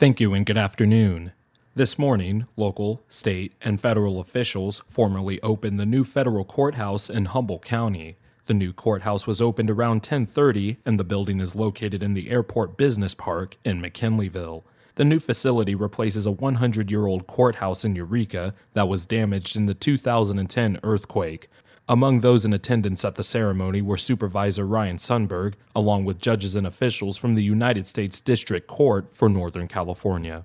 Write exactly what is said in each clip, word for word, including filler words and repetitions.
Thank you and good afternoon. This morning, local, state, and federal officials formally opened the new federal courthouse in Humboldt County. The new courthouse was opened around ten thirty, and the building is located in the Airport Business Park in McKinleyville. The new facility replaces a one hundred year old courthouse in Eureka that was damaged in the two thousand ten earthquake. Among those in attendance at the ceremony were Supervisor Ryan Sundberg, along with judges and officials from the United States District Court for Northern California.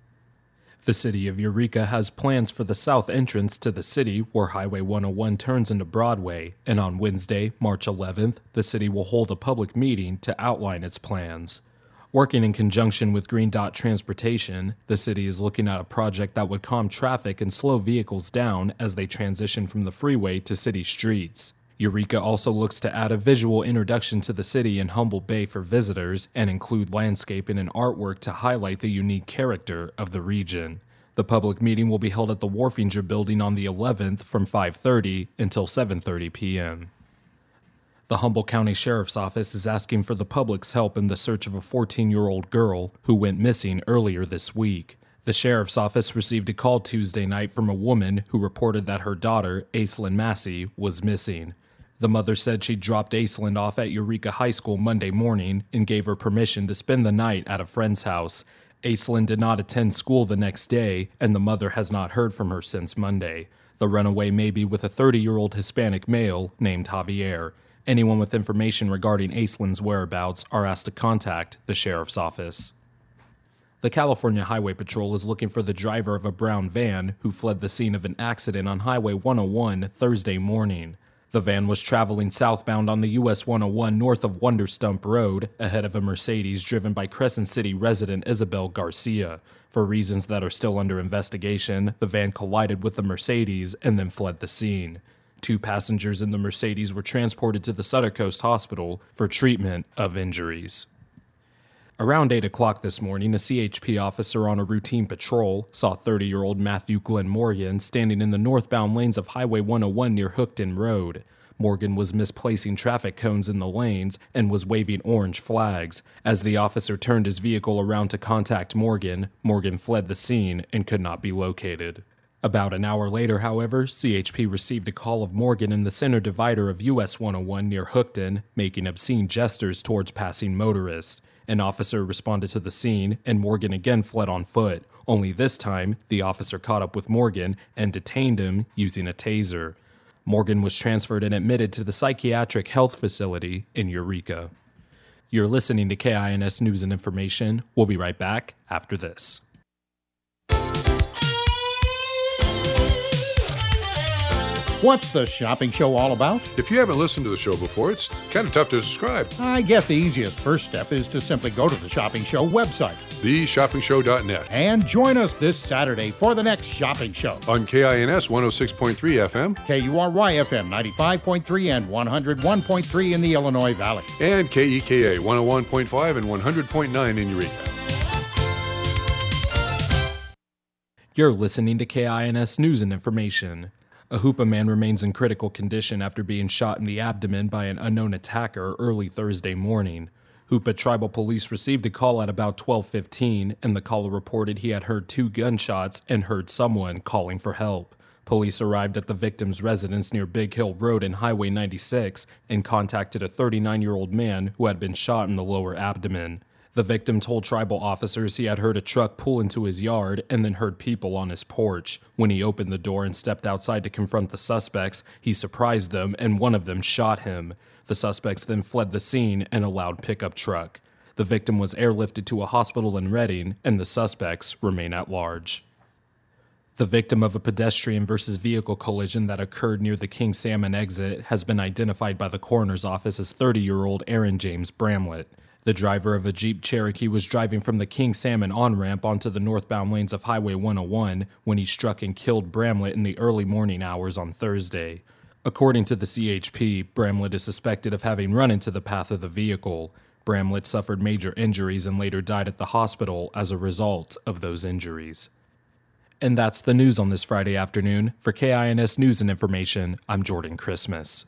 The city of Eureka has plans for the south entrance to the city where Highway one oh one turns into Broadway, and on Wednesday, March eleventh, the city will hold a public meeting to outline its plans. Working in conjunction with Green Dot Transportation, the city is looking at a project that would calm traffic and slow vehicles down as they transition from the freeway to city streets. Eureka also looks to add a visual introduction to the city in Humboldt Bay for visitors and include landscaping and artwork to highlight the unique character of the region. The public meeting will be held at the Warfinger Building on the eleventh from five thirty until seven thirty p.m. The Humboldt County Sheriff's Office is asking for the public's help in the search of a fourteen year old girl who went missing earlier this week. The Sheriff's Office received a call Tuesday night from a woman who reported that her daughter, Aislinn Massey, was missing. The mother said she dropped Aislinn off at Eureka High School Monday morning and gave her permission to spend the night at a friend's house. Aislinn did not attend school the next day, and the mother has not heard from her since Monday. The runaway may be with a thirty year old Hispanic male named Javier. Anyone with information regarding Aislinn's whereabouts are asked to contact the Sheriff's Office. The California Highway Patrol is looking for the driver of a brown van who fled the scene of an accident on Highway one oh one Thursday morning. The van was traveling southbound on the U S one oh one north of Wonderstump Road, ahead of a Mercedes driven by Crescent City resident Isabel Garcia. For reasons that are still under investigation, the van collided with the Mercedes and then fled the scene. Two passengers in the Mercedes were transported to the Sutter Coast Hospital for treatment of injuries. Around eight o'clock this morning, a C H P officer on a routine patrol saw thirty year old Matthew Glenn Morgan standing in the northbound lanes of Highway one oh one near Hookton Road. Morgan was misplacing traffic cones in the lanes and was waving orange flags. As the officer turned his vehicle around to contact Morgan, Morgan fled the scene and could not be located. About an hour later, however, C H P received a call of Morgan in the center divider of U S one oh one near Hookton, making obscene gestures towards passing motorists. An officer responded to the scene, and Morgan again fled on foot. Only this time, the officer caught up with Morgan and detained him using a taser. Morgan was transferred and admitted to the psychiatric health facility in Eureka. You're listening to K I N S News and Information. We'll be right back after this. What's the shopping show all about? If you haven't listened to the show before, it's kind of tough to describe. I guess the easiest first step is to simply go to the Shopping Show website, the shopping show dot net, and join us this Saturday for the next shopping show. On K I N S one oh six point three F M, K U R Y F M ninety-five point three and one oh one point three in the Illinois Valley, and K E K A one oh one point five and one hundred point nine in Eureka. You're listening to K I N S News and Information. A Hoopa man remains in critical condition after being shot in the abdomen by an unknown attacker early Thursday morning. Hoopa Tribal Police received a call at about twelve fifteen, and the caller reported he had heard two gunshots and heard someone calling for help. Police arrived at the victim's residence near Big Hill Road and Highway ninety-six and contacted a thirty-nine year old man who had been shot in the lower abdomen. The victim told tribal officers he had heard a truck pull into his yard and then heard people on his porch. When he opened the door and stepped outside to confront the suspects, he surprised them and one of them shot him. The suspects then fled the scene in a loud pickup truck. The victim was airlifted to a hospital in Redding, and the suspects remain at large. The victim of a pedestrian versus vehicle collision that occurred near the King Salmon exit has been identified by the coroner's office as thirty year old Aaron James Bramlett. The driver of a Jeep Cherokee was driving from the King Salmon on-ramp onto the northbound lanes of Highway one oh one when he struck and killed Bramlett in the early morning hours on Thursday. According to the C H P, Bramlett is suspected of having run into the path of the vehicle. Bramlett suffered major injuries and later died at the hospital as a result of those injuries. And that's the news on this Friday afternoon. For K I N S News and Information, I'm Jordan Christmas.